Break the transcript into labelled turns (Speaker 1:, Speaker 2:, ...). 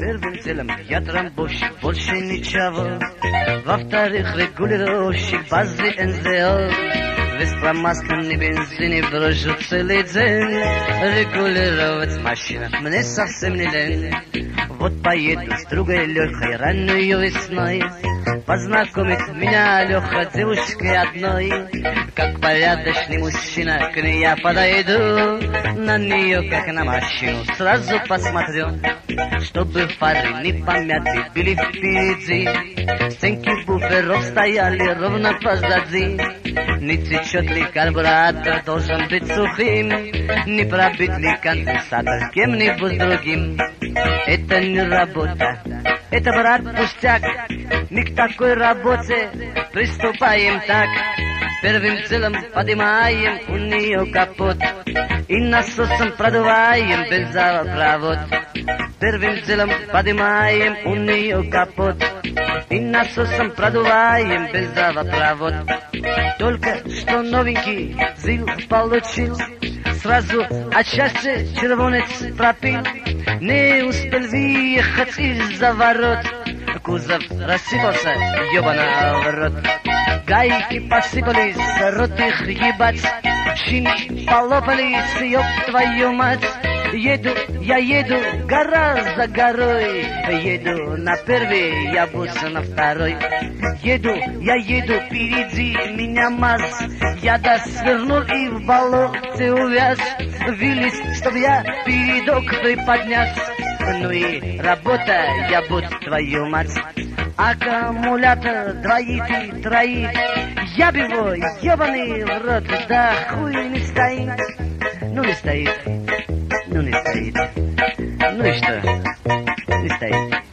Speaker 1: Первым делом я трамбовщик, больше ничего. Во-вторых, регулировщик базы НЗО. Без промасленной бензине брожу целый день. Регулировать машину мне совсем не лень. Вот поеду с другой Лехой раннюю весной. Познакомит меня Леха девушкой одной. Как порядочный мужчина к ней я подойду. На нее, как на машину, сразу посмотрю. Чтобы фары не помяты были впереди. Стенки буферов стояли ровно позади. Не течет ли карбюратор, должен быть сухим. Не пробит ли конденсатор кем-нибудь другим. Это не работа, это, брат, пустяк. Мы к такой работе приступаем так. Первым делом поднимаем у нее капот и насосом продуваем бензопровод. Первым делом поднимаем у нее капот и насосом продуваем бензопровод. Только что новенький ЗИЛ получил, сразу от счастья червонец пропил. Не успел выехать из-за ворот, кузов рассыпался, ёбана в рот. Гайки посыпались, рот их ебать, шины полопались, ёб твою мать. Я еду, гора за горой, еду на первый, я буду на второй. Я еду, впереди меня МАЗ, я свернул и в болоте увяз. Вились, чтоб я передок приподнять. Ну и работа, я буду твою мать. Аккумулятор двоит и троит, я б его, ебаный в рот, да хуй не стоит. Ну не стоит, ну не стоит, ну и что, не стоит.